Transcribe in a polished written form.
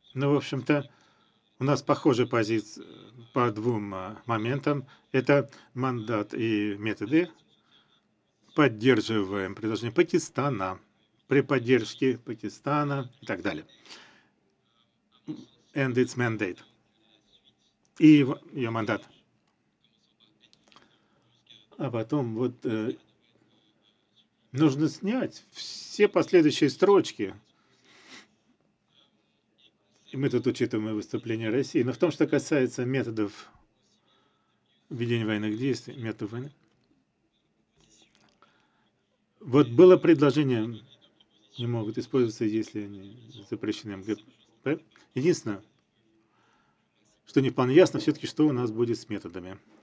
Ну, в общем-то, у нас похожие позиции по двум моментам. Это мандат и методы. Поддерживаем предложение Пакистана. При поддержке Пакистана и так далее. And its mandate. И ее мандат. А потом вот нужно снять все последующие строчки. И мы тут учитываем выступление России. Но в том, что касается методов ведения военных действий, методов войны. Вот было предложение, не могут использоваться, если они запрещены МГП. Единственное, что не вполне ясно, все-таки, что у нас будет с методами.